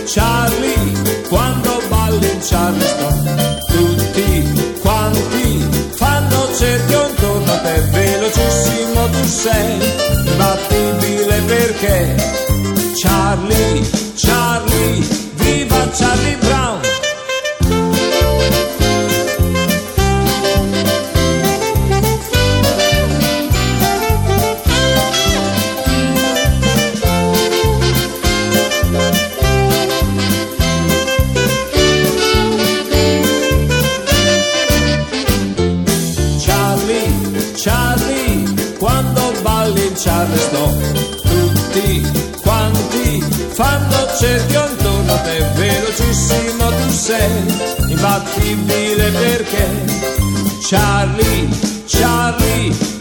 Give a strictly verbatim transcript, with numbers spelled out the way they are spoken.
Charlie, quando balli in Charleston, tutti quanti fanno cerchio intorno a te, velocissimo tu sei, imbattibile perché Charlie, Charlie, viva Charlie Brown. Charlie, quando balli in Charleston, tutti quanti fanno cerchio intorno a te, velocissimo tu sei, imbattibile perché Charlie, Charlie,